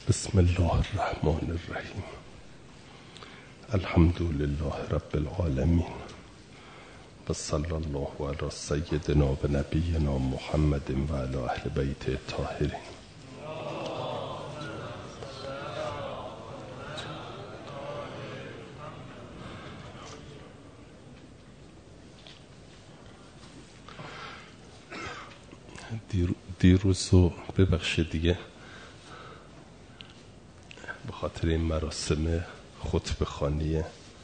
بسم الله الرحمن الرحیم. الحمد لله رب العالمین و صلی الله علی سیدنا و نبینا محمد و علی اهل بیت الطاهرین. دیروز رو ببخشید دیگه به خاطر این مراسم خطبه خوانی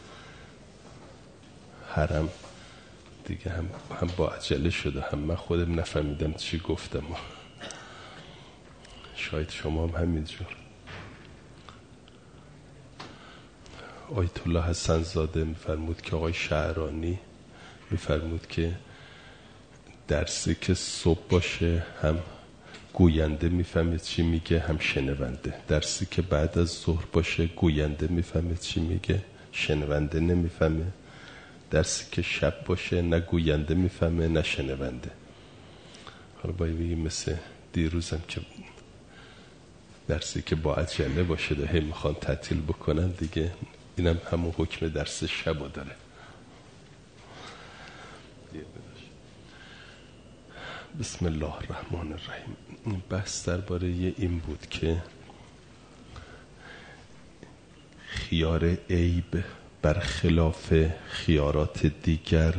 حرم دیگه هم با عجله شده، هم من خودم نفهمیدم چی گفتم. شاید شما هم همینجور. آیت الله حسن زاده میفرمود که آقای شعرانی میفرمود که درسی که صبح باشه هم گوینده میفهمه چی میگه هم شنونده، درسی که بعد از ظهر باشه گوینده میفهمه چی میگه شنونده نمیفهمه، درسی که شب باشه نه گوینده میفهمه نه شنونده. حالا باید بگیم مثل دیروزم که درسی که با عجله باشه ده هی میخوان تعطیل بکنن دیگه، اینم همون حکم درس شبو داره. بسم الله الرحمن الرحیم. بحث درباره این بود که خیار عیب برخلاف خیارات دیگر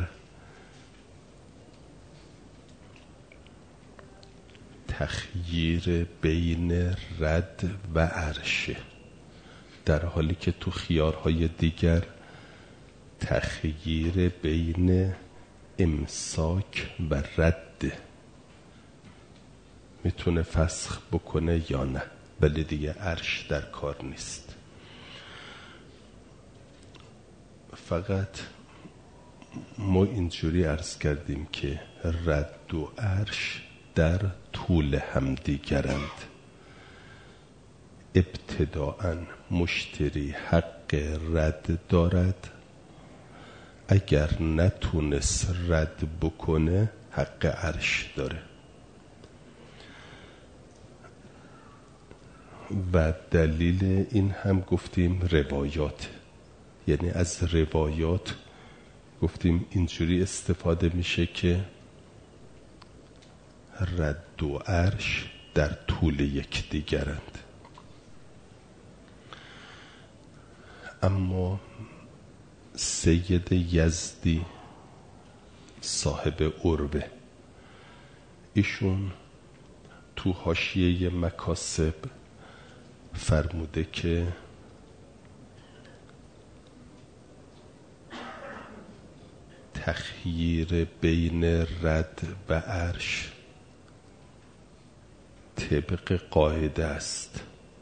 تخییر بین رد و عرشه، در حالی که تو خیارهای دیگر تخییر بین امساک و رد میتونه فسخ بکنه یا نه، ولی دیگه عرش در کار نیست. فقط ما اینجوری عرض کردیم که رد و عرش در طول همدیگرند. ابتداءً مشتری حق رد دارد، اگر نتونست رد بکنه حق عرش داره. و دلیل این هم گفتیم روایات، یعنی از روایات گفتیم اینجوری استفاده میشه که رد و عرش در طول یکدیگرند. اما سید یزدی صاحب عروه، ایشون تو حاشیه مکاسب فرموده که تخییر بین رد و عرش طبق قاعده است،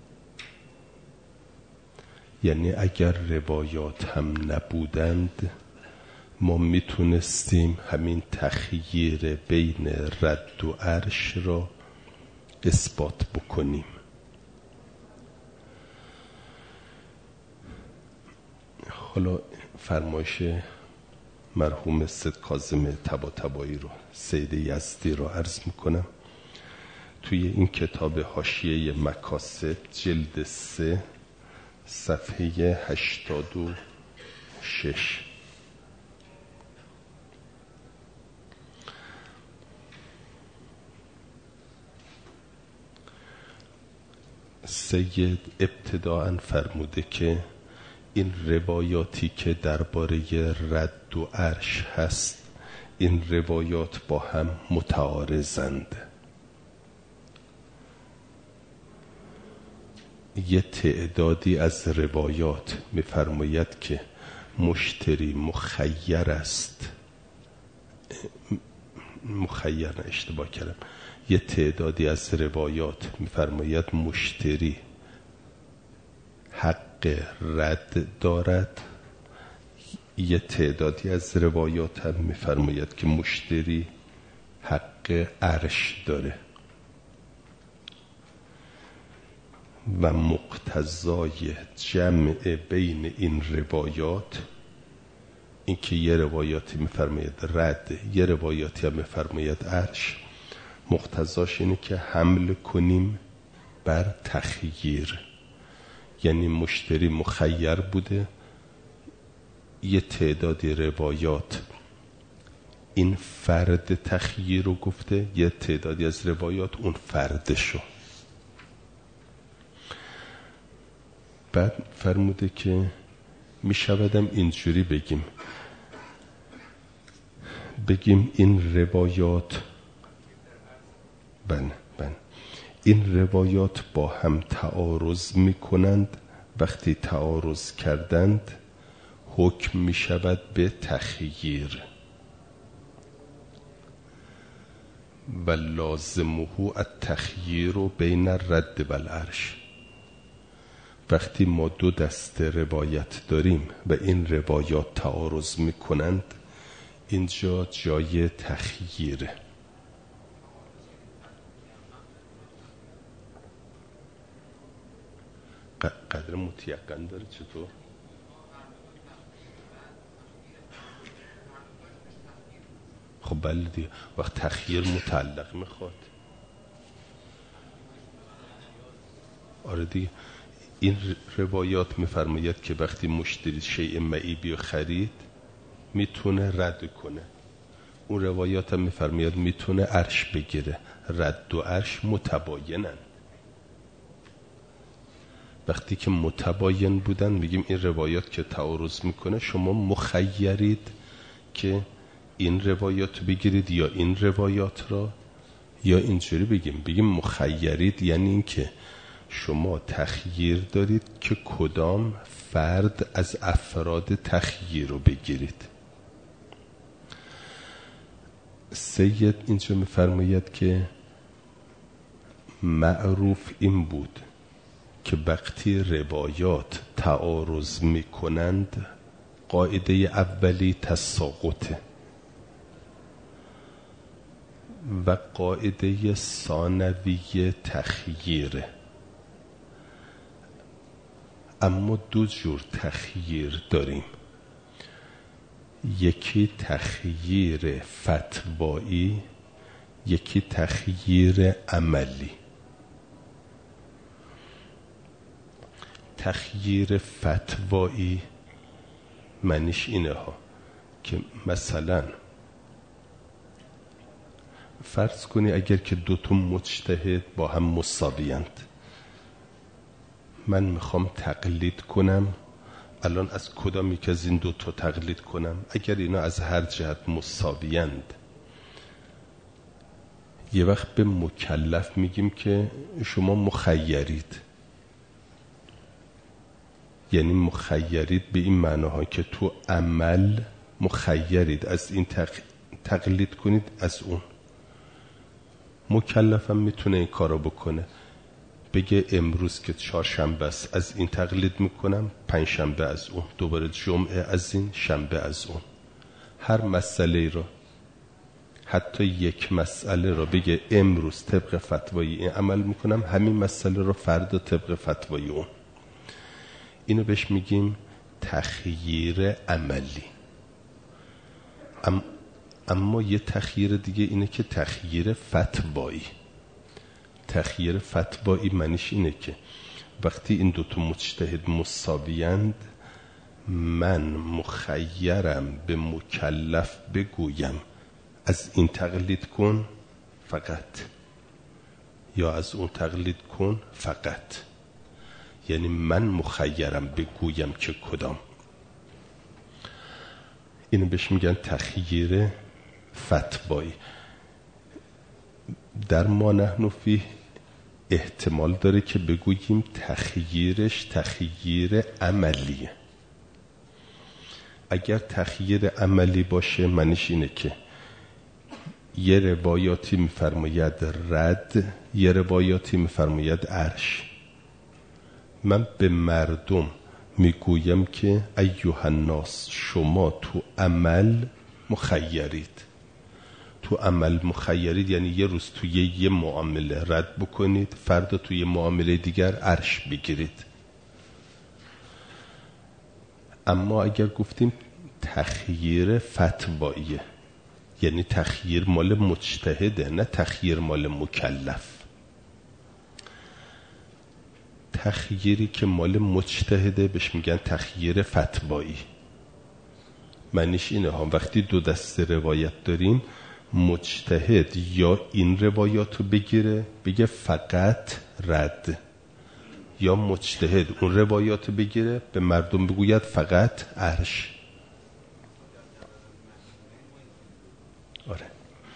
یعنی اگر روایات هم نبودند ما میتونستیم همین تخییر بین رد و عرش را اثبات بکنیم. حالا فرمایش مرحوم سید کاظم طباطبایی رو، سید یزدی رو عرض میکنم. توی این کتاب حاشیه مکاسب جلد 3 صفحه 86 سید ابتداءً فرموده که این روایاتی که درباره رد و عرش هست این روایات با هم متعارضند. یه تعدادی از روایات میفرماید که مشتری مخیر است، اشتباه کردم، یه تعدادی از روایات میفرماید مشتری حق رد دارد، یه تعدادی از روایات هم میفرماید که مشتری حق عرش داره. و مقتضای جمع بین این روایات این که یه روایاتی میفرماید رد، یه روایاتی هم میفرماید عرش، مقتضاش اینه که حمل کنیم بر تخییر. یعنی مشتری مخیر بوده، یه تعدادی روایات این فرد تخییر رو گفته، یه تعدادی از روایات اون فردشو. بعد فرموده که می شودم اینجوری بگیم این روایات این روایات با هم تعارض می کنند، وقتی تعارض کردند حکم می شود به تخییر و لازمه التخییر بین الرد و العرش. وقتی ما دو دسته روایت داریم و این روایات تعارض می کنند، اینجا جای تخییره. قدر متیقن داره چطور؟ خب بله دیگه، وقت تخییر متعلق میخواد. آره دیگه، این روایات میفرماید که وقتی مشتری شیء معیبی خرید میتونه رد کنه. اون روایات هم میفرماید میتونه عرش بگیره. رد و عرش متباینن. وقتی که متباین بودن میگیم این روایات که تعارض میکنه شما مخیرید که این روایات رو بگیرید یا این روایات را، یا اینجوری بگیم مخیرید یعنی این که شما تخییر دارید که کدام فرد از افراد تخییر رو بگیرید. سید اینجا میفرماید که معروف این بود که وقتی روایات تعارض میکنند قاعده اولی تساقطه و قاعده ثانوی تخییره. اما دو جور تخییر داریم، یکی تخییر فتوایی، یکی تخییر عملی. تخییر فتوایی معنیش اینه ها که مثلا فرض کنی اگر که دوتا مجتهد با هم مساویند، من میخوام تقلید کنم، الان از کدام یک از این دوتا تقلید کنم؟ اگر اینا از هر جهت مساویند، یه وقت به مکلف میگیم که شما مخیرید. یعنی مخیرید به این معناها که تو عمل مخیرید، از این تقلید کنید از اون. مکلفم میتونه این کارو بکنه، بگه امروز که چهارشنبه است از این تقلید میکنم، پنجشنبه از اون، دوباره جمعه از این، شنبه از اون. هر مسئله رو، حتی یک مسئله رو بگه امروز طبق فتوای این عمل میکنم، همین مسئله رو فردا طبق فتوای اون. اینو بهش میگیم تخییر عملی. اما یه تخییر دیگه اینه که تخییر فتوایی. تخییر فتوایی معنیش اینه که وقتی این دوتا مجتهد مساویند، من مخیرم به مکلف بگویم از این تقلید کن فقط، یا از اون تقلید کن فقط. یعنی من مخیرم بگویم که کدام. اینو بهش میگن تخییر فتوایی. در ما نحن فیه احتمال داره که بگوییم تخییرش تخییر عملیه. اگر تخییر عملی باشه معنیش اینه که یه روایاتی میفرماید رد، یه روایاتی میفرماید عرش. من به مردم میگویم که ایها الناس، شما تو عمل مخیرید. تو عمل مخیرید یعنی یه روز توی یه معامله رد بکنید، فردا توی یه معامله دیگر عرش بگیرید. اما اگر گفتیم تخییر فتواییه، یعنی تخییر مال مجتهده، نه تخییر مال مکلف. تخییری که مال مجتهده بهش میگن تخییر فتوایی. معنیش اینه ها، وقتی دو دسته روایت داریم، مجتهد یا این روایات رو بگیره بگه فقط رد، یا مجتهد اون روایات رو بگیره به مردم بگوید فقط عرش. آره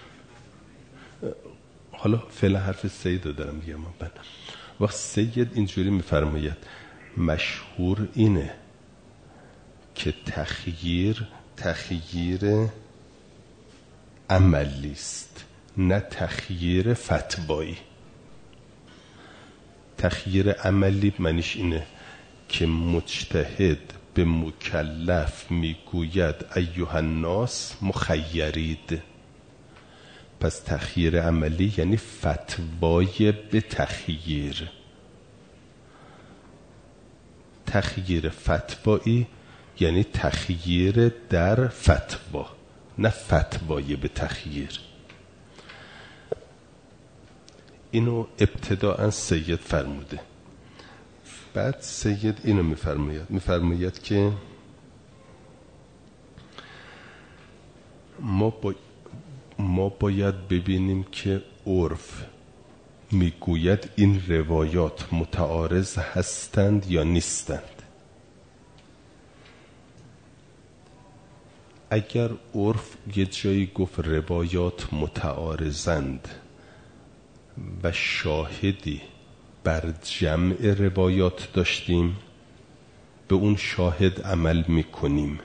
حالا فعلا حرف سید رو دارم میگم. وقت سید اینجوری میفرماید مشهور اینه که تخییر عملی است نه تخییر فتوایی. تخییر عملی معنیش اینه که مجتهد به مکلف میگوید ایها الناس مخیرید. پس تخییر عملی یعنی فتوای به تخییر. تخییر فتوایی یعنی تخییر در فتوا، نه فتوای به تخییر. اینو ابتداء سید فرموده. بعد سید اینو میفرماید که ما باید ببینیم که عرف میگوید این روایات متعارض هستند یا نیستند. اگر عرف یه جایی گفت روایات متعارضند و شاهدی بر جمع روایات داشتیم، به اون شاهد عمل میکنیم.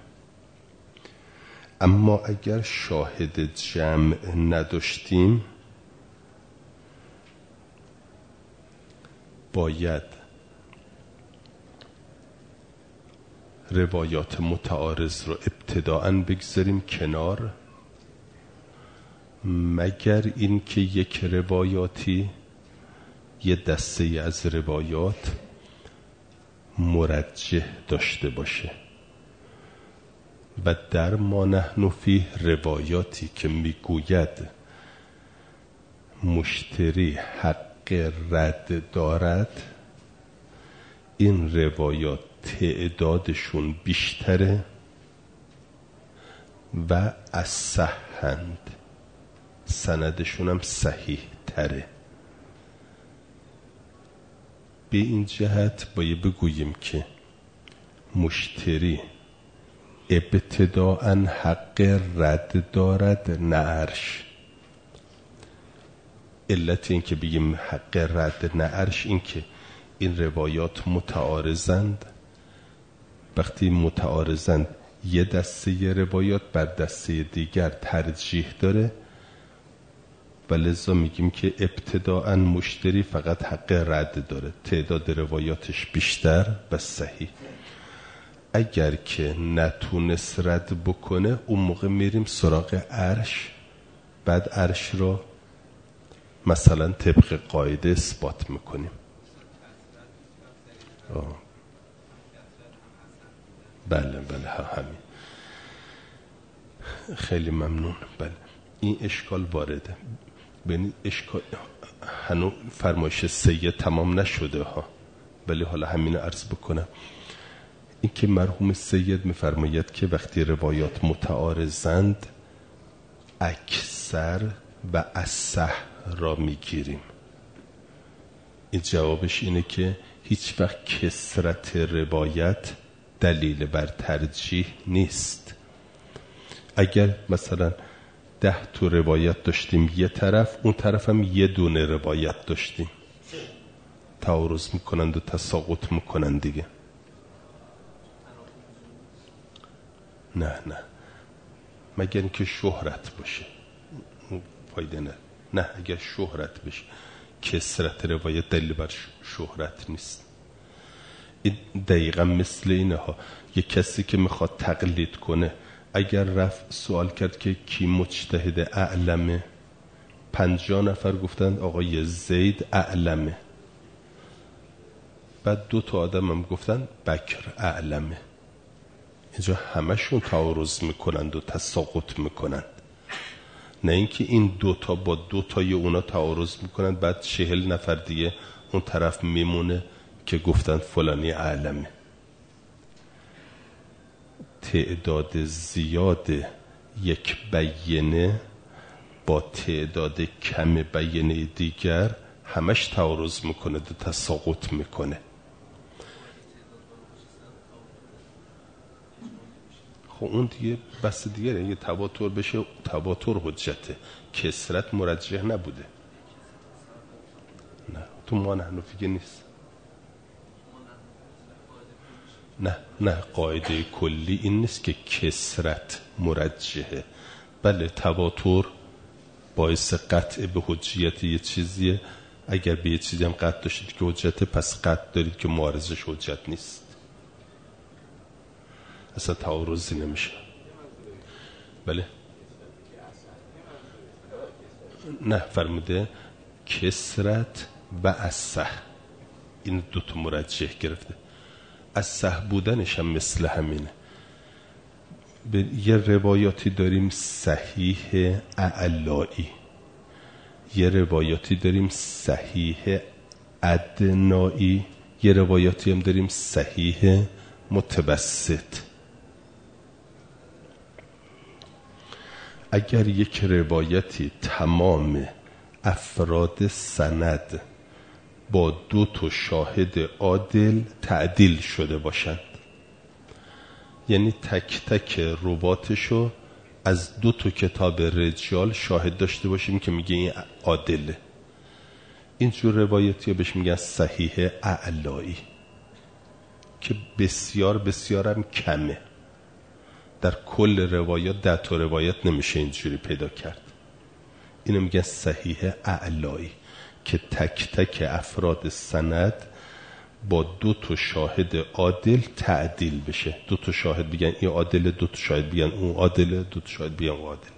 اما اگر شاهد جمع نداشتیم، باید روایات متعارض رو ابتداءً بگذاریم کنار، مگر اینکه یک روایاتی، یه دسته از روایات مرجح داشته باشه. و در ما نحن فیه روایاتی که میگوید مشتری حق رد دارد، این روایات تعدادشون بیشتره و اصحند، سندشون هم صحیح تره. به این جهت باید بگوییم که مشتری ابتداءً حق رد دارد نه عرش. علت این که بگیم حق رد نه عرش این که این روایات متعارضند. وقتی متعارضند یه دسته روایات بر دسته دیگر ترجیح داره و لذا میگیم که ابتداءً مشتری فقط حق رد داره، تعداد روایاتش بیشتر و صحیح. اگر که نتونست رد بکنه، اون موقع میریم سراغ عرش. بعد عرش رو مثلا طبق قاعده اثبات میکنیم. بله همین. خیلی ممنون. بله این اشکال وارده. ببینید اشکال هنوز فرمایش سید تمام نشده ها، ولی حالا همین عرض بکنم. این که مرحوم سید میفرماید که وقتی روایات متعارضند اکثر و اصح را میگیریم. این جوابش اینه که هیچ وقت کثرت روایت دلیل بر ترجیح نیست. اگر مثلا 10 تا روایت داشتیم یه طرف، اون طرف هم یه دونه روایت داشتیم، تعارض میکنند و تساقط میکنند دیگه. نه مگر اینکه شهرت باشه، فایده نه اگر شهرت بشه. کثرت روایت دلیل بر شهرت نیست. این دقیقا مثل اینه ها، یک کسی که میخواد تقلید کنه، اگر رفت سوال کرد که کی مجتهد اعلمه، 50 نفر گفتند آقای زید اعلمه، بعد 2 تا آدم هم گفتن بکر اعلمه. اینجا همشون تعارض میکنند و تساقط میکنند. نه اینکه این 2 تا با 2 تای اونا تعارض میکنند، بعد 40 نفر دیگه اون طرف میمونه که گفتن فلانی اعلمه. تعداد زیاد یک بیانه با تعداد کم بیانه دیگر همش تعارض میکنه، تساقط میکنه. خب اون دیگه بس دیگه، اگه تواتر بشه تواتر حجته، کثرت مرجح نبوده. نه تو ما نحنفی نیست. نه قاعده کلی این نیست که کثرت مرجحه. بله تواتر باعث قطع به حجیت یه چیزیه. اگر به یه چیزی هم قطع داشتید که حجته، پس قطع دارید که معارضش حجت نیست. اصلا تعارضی نمیشه. بله نه فرموده کثرت و اصح، این دوتا مرجح گرفته. اصح بودنش هم مثل همینه. به یه روایاتی داریم صحیح اعلایی، یه روایاتی داریم صحیح ادنایی، یه روایاتی هم داریم صحیح متوسط. اگر یک روایتی تمام افراد سند با 2 شاهد عادل تعدیل شده باشند، یعنی تک تک رواتشو از 2 کتاب رجال شاهد داشته باشیم که میگه این عادله، اینجور روایتی رو بهش میگن صحیح اعلایی که بسیار بسیار هم کمه. در کل روایات 10 روایت نمیشه اینجوری پیدا کرد. اینو میگن صحیح اعلایی که تک تک افراد سند با 2 شاهد عادل تعدیل بشه. 2 شاهد بگن این عادله، 2 شاهد بگن اون عادله، 2 شاهد بگن اون عادله.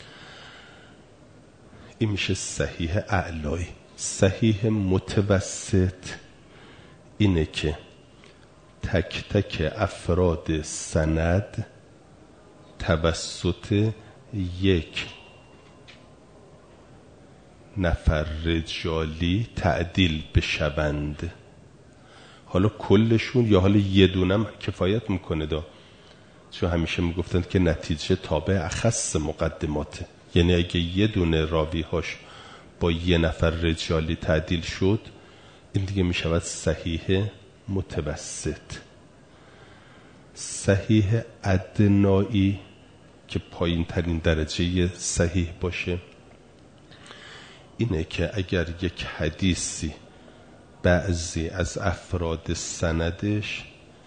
این میشه صحیح اعلایی. صحیح متوسط اینه که تک تک افراد سند توسط 1 نفر رجالی تعدیل بشوند. حالا کلشون یا حالا یه دونم کفایت میکنه چون همیشه میگفتند که نتیجه تابع اخص مقدماته. یعنی اگه یه دونه راویهاش با 1 نفر رجالی تعدیل شد، این دیگه میشود صحیح متوسط. صحیح ادنایی که پایین ترین درجه صحیح باشه اینه که اگر یک حدیثی بعضی از افراد سندش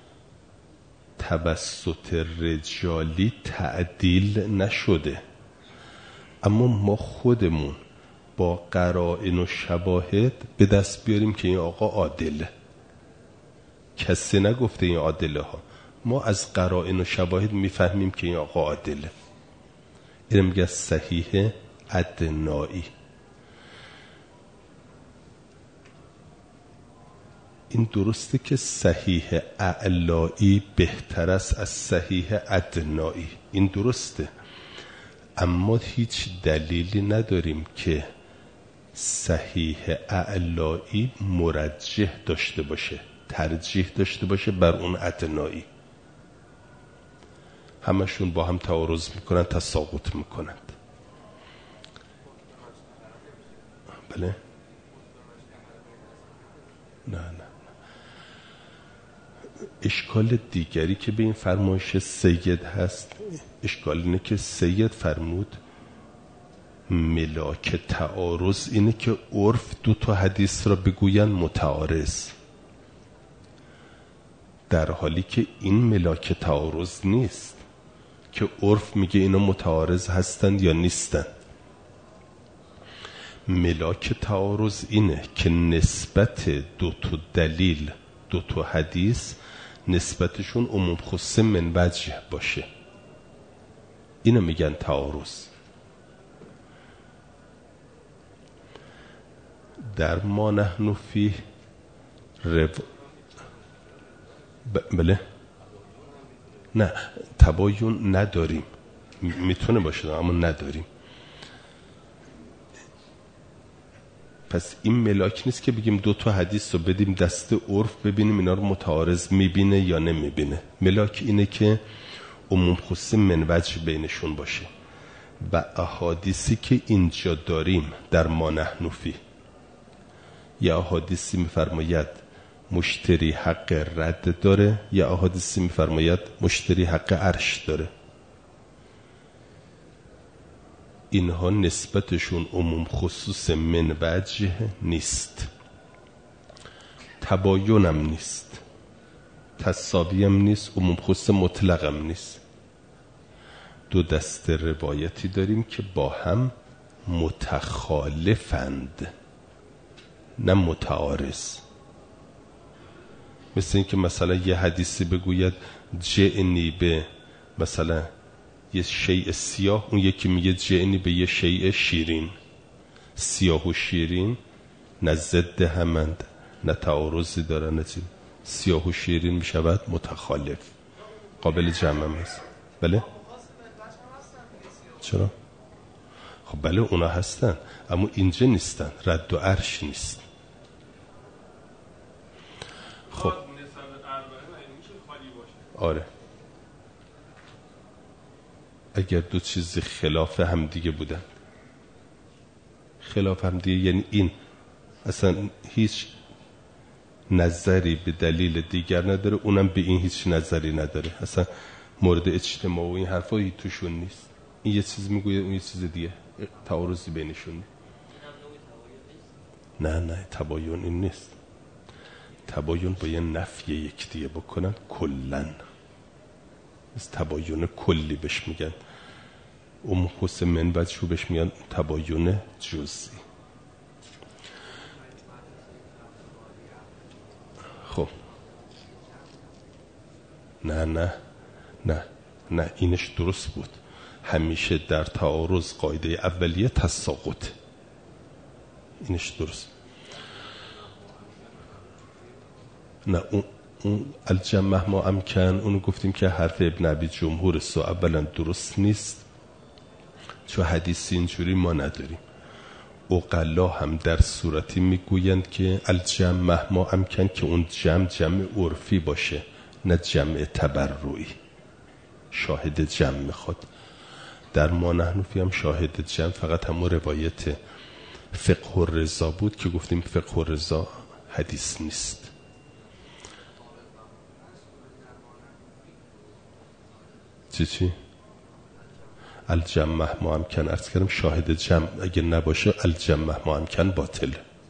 توسط رجالی تعدیل نشده، اما ما خودمون با قرائن و شواهد به دست بیاریم که این آقا عادله. کسی نگفته این عادله ها، ما از قرائن و شواهد میفهمیم که این آقا عادله. این میگه صحیح ادنایی. این درسته که صحیح اعلایی بهتر است از صحیح ادنایی، این درسته، اما هیچ دلیلی نداریم که صحیح اعلایی مرجح داشته باشه، ترجیح داشته باشه بر اون ادنایی. همشون با هم تعارض میکنن، تساقط میکنند. بله؟ نه اشکال دیگری که به این فرمایش سید هست، اشکال اینه که سید فرمود ملاک تعارض اینه که عرف 2 حدیث را بگوین متعارض، در حالی که این ملاک تعارض نیست که عرف میگه اینا متعارض هستند یا نیستند. ملاک تعارض اینه که نسبت 2 دلیل 2 حدیث نسبتشون عموم خص من وجه باشه، اینو میگن تعارض. در ما نحن فی بله نه تباین نداریم، میتونه باشه اما نداریم. پس این ملاک نیست که بگیم دو تا حدیث رو بدیم دست عرف ببینیم اینا رو متعارض میبینه یا نمیبینه. ملاک اینه که عموم خصوص منوج بینشون باشه و احادیثی که اینجا داریم در ما نحن فیه، یا احادیثی میفرماید مشتری حق رد داره، یا احادیثی میفرماید مشتری حق عرش داره. اینها نسبتشون عموم خصوص منوج نیست، تباینم نیست، تساویم نیست، عموم خصوص مطلقم نیست. دو دسته روایتی داریم که با هم متخالفند نه متعارض. مثل این که مثلا یه حدیثی بگوید جئنی به مثلا یه شیء سیاه، اون یکی میگه جئنی به یه شیء شیرین. سیاه و شیرین نه ضد همند نه تعارضی داره، نه چیز. سیاه و شیرین میشود متخالف، قابل جمع هم هست. بله چرا؟ خب بله اونا هستن اما اینجا نیستن، رد و عرش نیست. خب آره، اگر دو چیز خلاف هم دیگه بودن، خلاف هم دیگه یعنی این اصلا هیچ نظری به دلیل دیگر نداره، اونم به این هیچ نظری نداره، اصلا مورد اجتماع و این حرفا هیچ توشون نیست. این یه چیز میگوید اون یه چیز دیگه، تعارضی بینشون نیست. نه تباین این نیست. تباین با یه نفی یک دیگه بکنن کلن، تباین کلی بهش میگن. اون خصوص منوج رو بهش میگن تباین جزئی. خب نه اینش درست بود. همیشه در تعارض قاعده اولیه تساقط، اینش درست. نه اون الجمع ما امکن، اونو گفتیم که حرف ابن ابی جمهور است و اولا درست نیست چون حدیثی اینجوری ما نداریم. عقلا هم در صورتی میگویند که الجمع ما امکن که اون جمع عرفی باشه نه جمع تبرعی. شاهد جمع میخواد. در ما نحن فیه هم شاهد جمع فقط همون روایت فقه الرضا بود که گفتیم فقه الرضا حدیث نیست. چی؟ الجمع ما امکن، عرض کردم شاهد جمع اگه نباشه الجمع ما امکن باطل.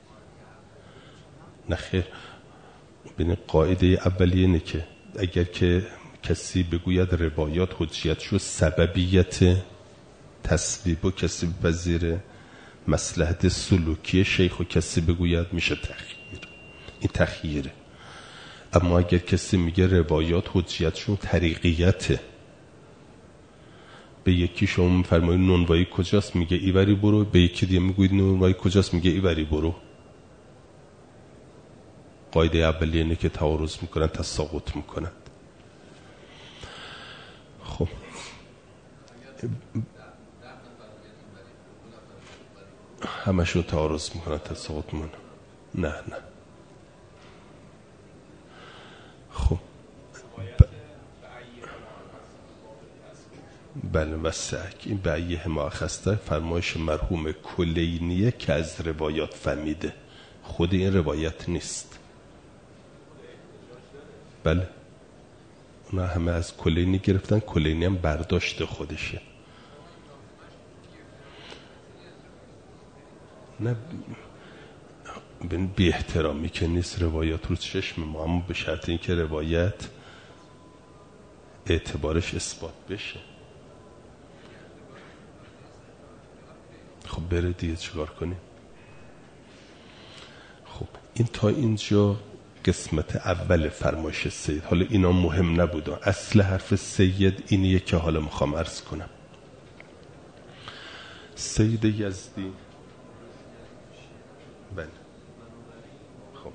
نخیر، ببین قاعده اولیه اینه که اگر که کسی بگوید روایات حجیت شد، سببیت تصویب و کسی بپذیره، مصلحت سلوکی شیخ و کسی بگوید میشه تخییر. این تخییره. اما اگر کسی میگه روایات حجیت شد طریقیته، به یکی شما میفرمایید نونوایی کجاست میگه ایوری برو، به یکی دیگه میگوید نونوایی کجاست میگه ایوری برو. قاعده اولیه اینه که تعارض میکنن، تساقط میکنن. خب همشون تعارض میکنن، تساقط میکنن. نه خب بله وسعک این به ایه مؤخصه فرمایش مرحوم کلینیه که از روایات فهمیده، خود این روایت نیست. بله اونا همه از کلینی گرفتن، کلینی هم برداشت خودشه. نه بی احترامی که نیست، روایات رو چشم ما، اما به شرط این که روایت اعتبارش اثبات بشه. خب بره دیگه چیکار کنیم؟ خب این تا اینجا قسمت اول فرمایش سید. حالا اینا مهم نبودن، اصل حرف سید اینیه که حالا میخوام عرض کنم. سید یزدی بله خب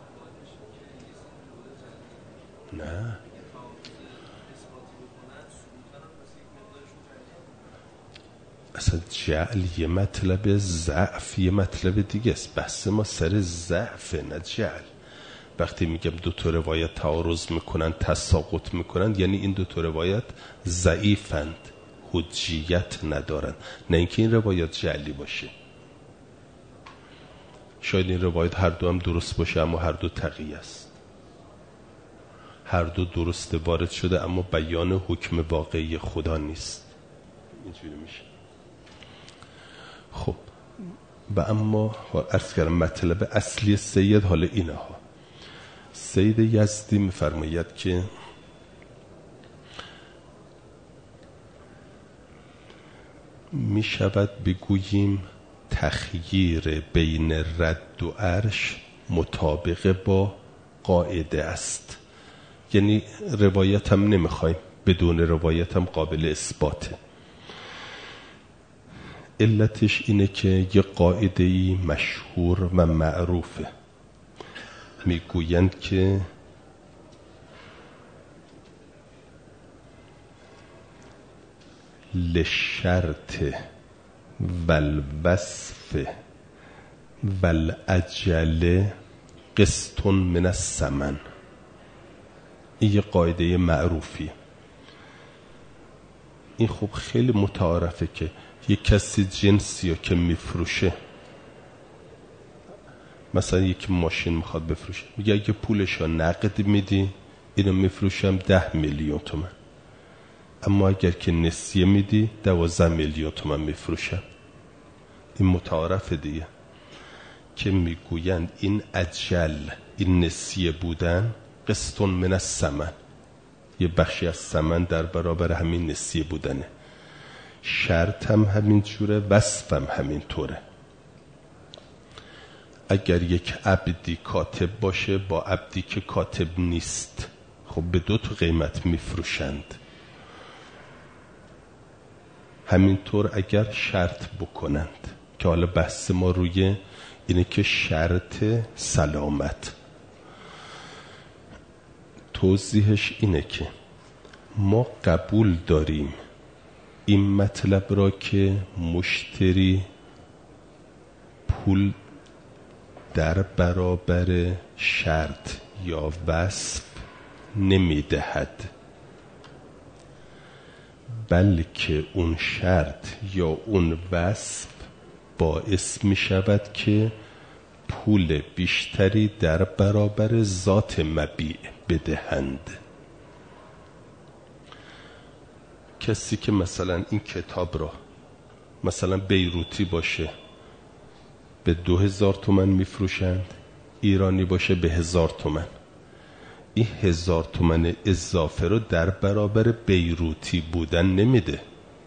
نه اصلا جعل یه مطلب، ضعف یه مطلب دیگه است. بحث ما سر ضعف نه جعل. وقتی میگم دو تا روایت تعارض میکنن، تساقط میکنن، یعنی این دو تا روایت ضعیفند، حجیت ندارن، نه اینکه این روایت جعلی باشه. شاید این روایت هر دو هم درست باشه اما هر دو تقیه است، هر دو درست وارد شده اما بیان حکم واقعی خدا نیست. اینجوری میشه. خب و اما عرض کردم مطلب اصلی سید حال اینه ها. سید یزدی میفرماید که می شود بگوییم تخییر بین رد و عرش مطابق با قاعده است. یعنی روایت هم نمیخوایم، بدون روایت هم قابل اثباته. علتش اینه که یه قاعده‌ای مشهور و معروفه، میگویند که لشرط والوصف والعجل قسط من الثمن. این یه قاعده معروفی. این خب خیلی متعارفه که یک کسی جنسی که میفروشه، مثلا یک ماشین میخواد بفروشه، میگه اگه پولشو نقد میدی اینو میفروشم 10 میلیون تومان، اما اگر که نسیه میدی 12 میلیون تومان میفروشم. این متعارفه دیگه که میگویند این عجل، این نسیه بودن قسط من الثمن، یه بخشی از ثمن در برابر همین نسیه بودنه. شرط هم همین جوره، وصف هم همین طوره. اگر یک عبدی کاتب باشه با عبدی که کاتب نیست، خب به دو تا قیمت میفروشند. همینطور اگر شرط بکنند، که حالا بحث ما روی اینه که شرط سلامت، توضیحش اینه که ما قبول داریم این مطلب را که مشتری پول در برابر شرط یا وصف نمیدهد، بلکه اون شرط یا اون وصف باعث می شود که پول بیشتری در برابر ذات مبیع بدهند. کسی که مثلا این کتاب را مثلا بیروتی باشه به 2000 تومان میفروشند، ایرانی باشه به 1000 تومان، این 1000 تومان اضافه رو در برابر بیروتی بودن نمیده.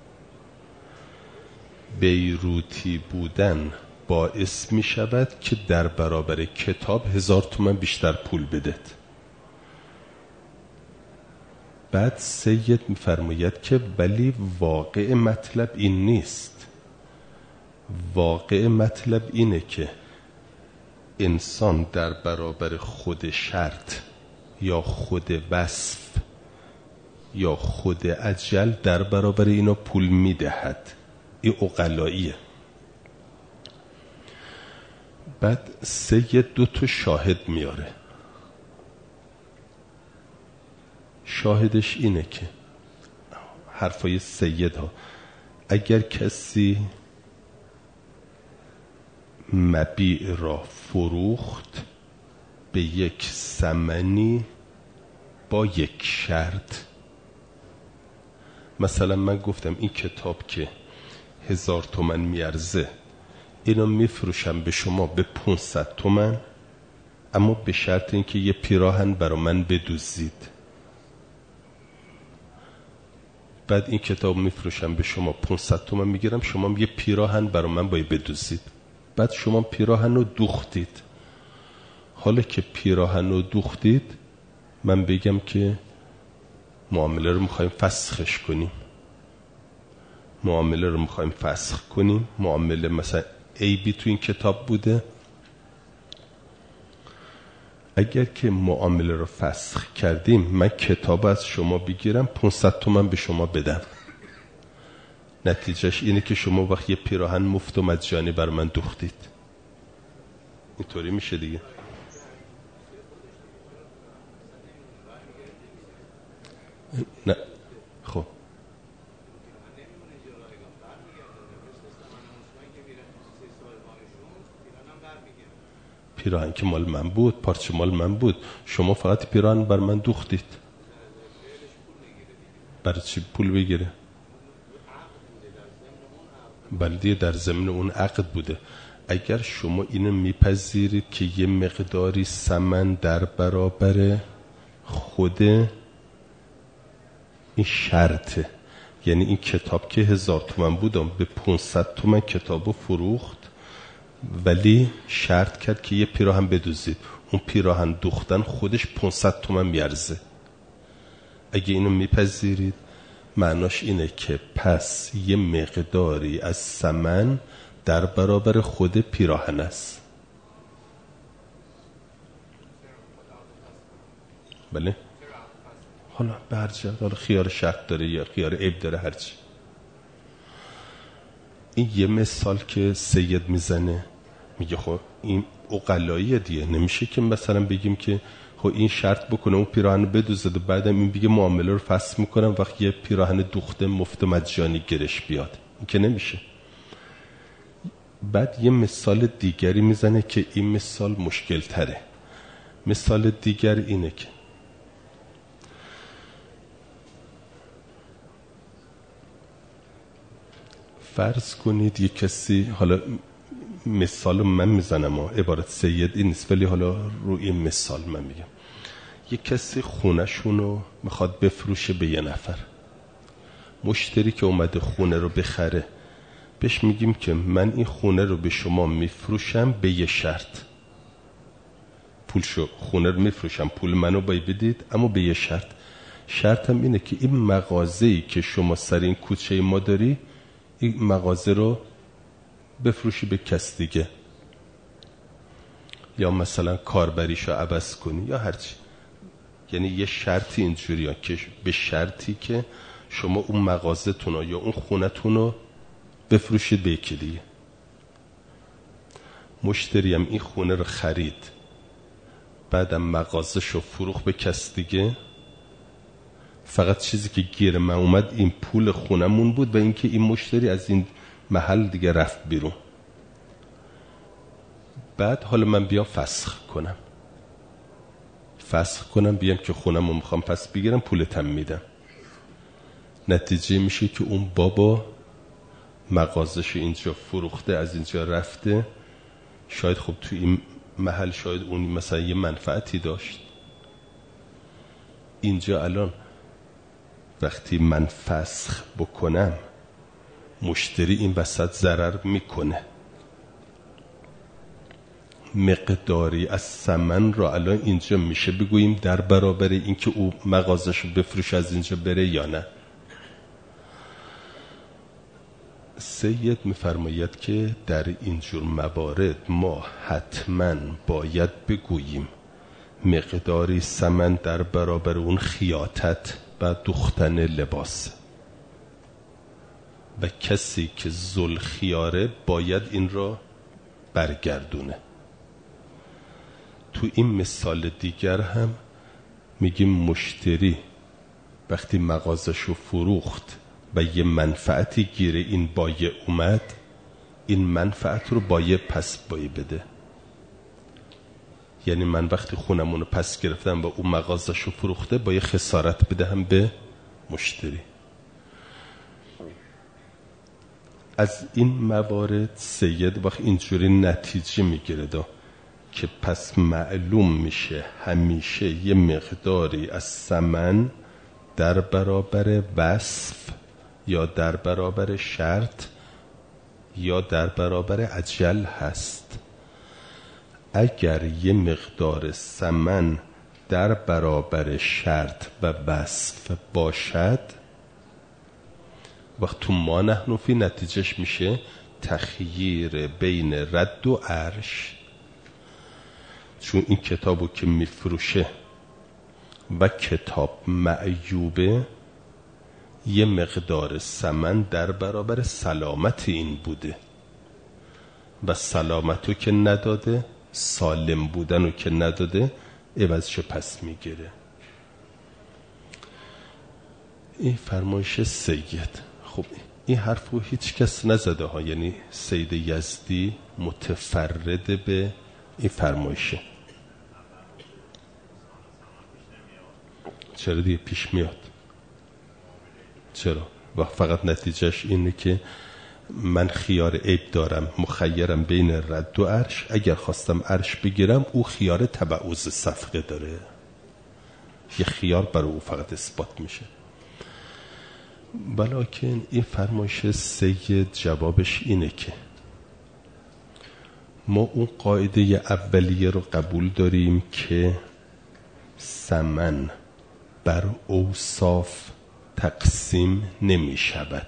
بیروتی بودن باعث می شود که در برابر کتاب 1000 تومان بیشتر پول بدهد. بعد سید می فرماید که ولی واقع مطلب این نیست. واقع مطلب اینه که انسان در برابر خود شرط یا خود وصف یا خود اجل در برابر اینا پول می دهد. این عقلاییه. بعد سید 2 تا شاهد میاره. شاهدش اینه که حرفای سید ها، اگر کسی مبیع را فروخت به یک ثمنی با یک شرط، مثلا من گفتم این کتاب که 1000 تومان میارزه، اینو میفروشم به شما به 500 تومان، اما به شرط اینکه یه پیراهن برای من بدوزید. بعد این کتاب میفروشم به شما 500 تومان میگیرم، شما یه پیراهن برای من باید بدوزید. بعد شما پیراهن رو دوختید. حالا که پیراهن رو دوختید، من بگم که معامله رو میخوایم فسخش کنیم. معامله رو میخوایم فسخ کنیم. معامله مثلا عیبی تو این کتاب بوده. اگر که معامله رو فسخ کردیم، من کتاب از شما بگیرم 500 تومان به شما بدم، نتیجهش اینه که شما وقت یه پیراهن مفت و مجانی بر من دوختید. اینطوری میشه دیگه. نه خب پیراهن که مال من بود، پارچه مال من بود، شما فقط پیراهن بر من دوختید. برای چی پول بگیره؟ بلدیه در ضمن اون عقد بوده. اگر شما اینو میپذیرید که یه مقداری ثمن در برابر خود این شرطه، یعنی این کتاب که 1000 تومن بودم به 500 تومن کتابو فروخت، ولی شرط کرد که یه پیراهن بدوزید، اون پیراهن دوختن خودش 500 تومن میارزه. اگه اینو میپذیرید معناش اینه که پس یه مقداری از ثمن در برابر خود پیراهن است. بله؟ حالا برجه، حالا خیار شرط داره یا خیار عیب داره، هرچی. این یه مثال که سید میزنه، میگه خب این عقلاییه دیگه، نمیشه که مثلا بگیم که خب این شرط بکنه اون پیراهن رو بدوزد و بعدم این بگه معامله رو فسخ میکنم وقتی یه پیراهن دوخته مفت مجانی گرش بیاد. این که نمیشه. بعد یه مثال دیگری میزنه که این مثال مشکل تره. مثال دیگر اینه که فرض کنید یه کسی، حالا مثال من میزنم عبارت سید این نیست، ولی حالا روی این مثال من میگم، یه کسی خونه‌شونو میخواد بفروشه به یه نفر. مشتری که اومده خونه رو بخره بهش میگیم که من این خونه رو به شما میفروشم به یه شرط. خونه رو میفروشم، پول منو باید بدید، اما به یه شرط. شرطم اینه که این مغازه‌ای که شما سر این کوچه ما داری، این مغازه رو بفروشی به کس دیگه، یا مثلا کاربریشو عوض کنی یا هرچی. یعنی یه شرطی اینجوریه که به شرطی که شما اون مغازه تونو یا اون خونه تونو بفروشید به یکی دیگه. مشتری هم این خونه رو خرید، بعدم مغازه شو فروخت به کس دیگه، فقط چیزی که گیر من اومد این پول خونمون بود و اینکه این مشتری از این محل دیگه رفت بیرون. بعد حالا من بیام فسخ کنم بیام که خونمو میخوام پس بگیرم، پولتم میدم. نتیجه میشه که اون بابا مغازش اینجا فروخته، از اینجا رفته، شاید خب تو این محل شاید اون مثلا یه منفعتی داشت. اینجا الان وقتی من فسخ بکنم مشتری این وسط ضرر میکنه، مقداری از ثمن را الان اینجا میشه بگوییم در برابر این که او مغازشو بفروش از اینجا بره یا نه. سید میفرماید که در اینجور موارد ما حتما باید بگوییم مقداری ثمن در برابر اون خیاطت و دوختن لباس، و کسی که ذوالخیاره باید این را برگردونه. تو این مثال دیگر هم میگیم مشتری وقتی مغازشو فروخت و یه منفعتی گیره این بایع اومد، این منفعت رو بایع پس بایع بده. یعنی من وقتی خونمونو پس گرفتم و اون مغازشو فروخته باید خسارت بدهم به مشتری. از این موارد سید وقت اینجوری نتیجه میگیره که پس معلوم میشه همیشه یه مقداری از ثمن در برابر وصف یا در برابر شرط یا در برابر اجل هست. اگر یه مقدار ثمن در برابر شرط و وصف باشد، وقت تو ما نحن فی نتیجهش میشه تخییر بین رد و عرش. چون این کتابو که میفروشه و کتاب معیوبه، یه مقدار سمن در برابر سلامت این بوده و سلامتو که نداده، سالم بودنو که نداده، عوضشو پس میگیره. این فرمایش سید. خب این حرفو هیچ کس نزده ها، یعنی سید یزدی متفرد به این فرمایشه. چرا دیگه پیش میاد؟ چرا؟ و فقط نتیجهش اینه که من خیار عیب دارم، مخیرم بین رد و عرش، اگر خواستم عرش بگیرم او خیار تبعوض صفقه داره، یه خیار برای او فقط اثبات میشه. بلکن این فرمایش سید جوابش اینه که ما اون قاعده اولیه رو قبول داریم که ثمن بر اوصاف تقسیم نمی شود.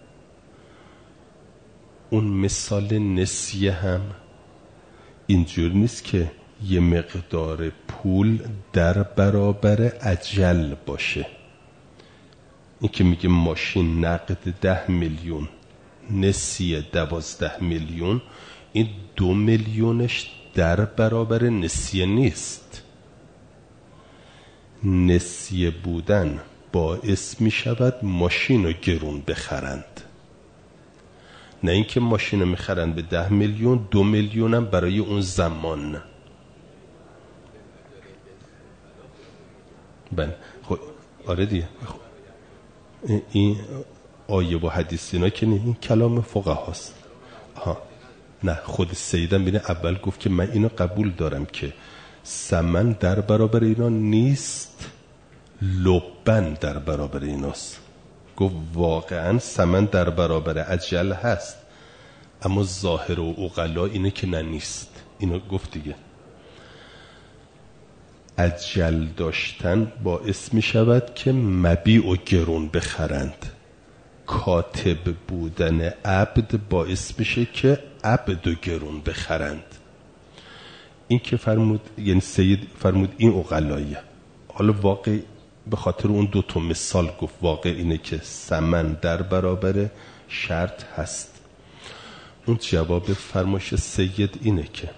اون مثال نسیه هم اینجور نیست که یه مقدار پول در برابر اجل باشه. این که میگه ماشین نقد 10 میلیون نسیه 12 میلیون، این 2 میلیونش در برابر نسیه نیست. نسیه بودن باعث میشود ماشین رو گرون بخرند، نه اینکه ماشین رو میخرند به 10 میلیون، 2 میلیون هم برای اون زمان. خب آره دیگه، این آیه و حدیث اینا که این کلام فقها است. نه، خود سیدم بینه اول گفت که من اینو قبول دارم که ثمن در برابر اینا نیست، لبن در برابر ایناست. گفت واقعا ثمن در برابر اجل هست، اما ظاهر و عقلا اینه که نه نیست. اینو گفت دیگه. اجل داشتن باعث می شود که مبیع و گرون بخرند. کاتب بودن عبد باعث میشه که عبد و گرون بخرند. این که فرمود، یعنی سید فرمود این عقلاییه. حالا واقع به خاطر اون 2 مثال گفت، واقع اینه که ثمن در برابر شرط هست. اون جواب فرمایش سید اینه که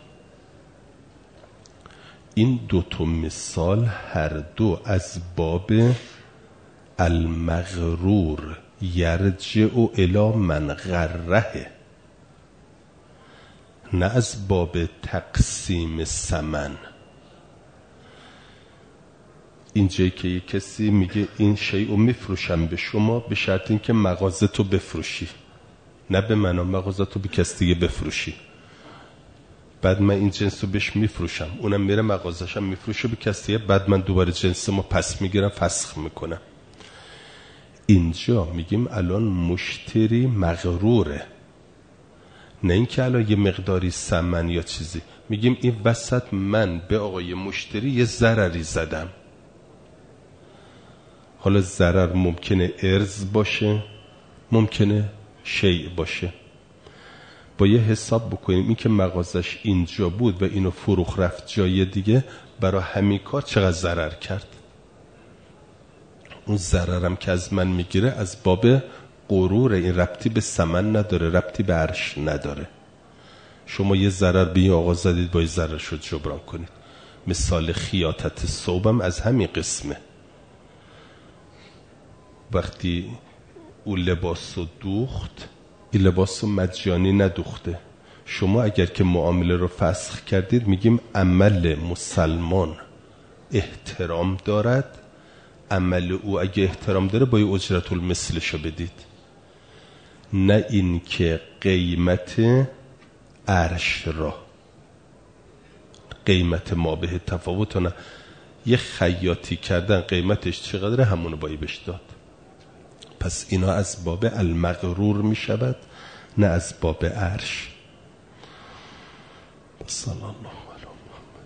این 2 مثال هر دو از باب المغرور یرجع الی من غره، نه از باب تقسیم ثمن. اینجایی که یک کسی میگه این شیء رو میفروشم به شما به شرط این که مغازتو بفروشی، نه به من، مغازتو به کسی دیگه بفروشی. بعد من این جنس رو بهش میفروشم، اونم میره مغازشم میفروشه به کسی، بعد من دوباره جنسمو پس میگیرم، فسخ میکنم. اینجا میگیم الان مشتری مغروره، نه اینکه الان یه مقداری ثمن یا چیزی. میگیم این وسط من به آقای مشتری یه ضرری زدم. حالا ضرر ممکنه ارز باشه، ممکنه شیء باشه. با یه حساب بکنیم این که مغازش اینجا بود و اینو فروخ رفت جای دیگه، برای همین کار چقدر ضرر کرد. اون ضررم که از من میگیره از باب غرور، این ربطی به ثمن نداره، ربطی به عرش نداره. شما یه ضرر به این آقا زدید، با یه ضرر شد جبران کنید. مثال خیاطت ثوبم از همین قسمه. وقتی اون لباس رو دوخت، این لباس رو مجانی ندوخته. شما اگر که معامله رو فسخ کردید، میگیم عمل مسلمان احترام دارد، عمل او اگه احترام داره باید اجرت المثلشو بدید، نه این که قیمت عرش را، قیمت ما به تفاوت. نه، یه خیاطی کردن قیمتش چقدره همونو باید بهش داد. پس اینا از باب المغرور می شود، نه از باب عرش. صلی الله علیه و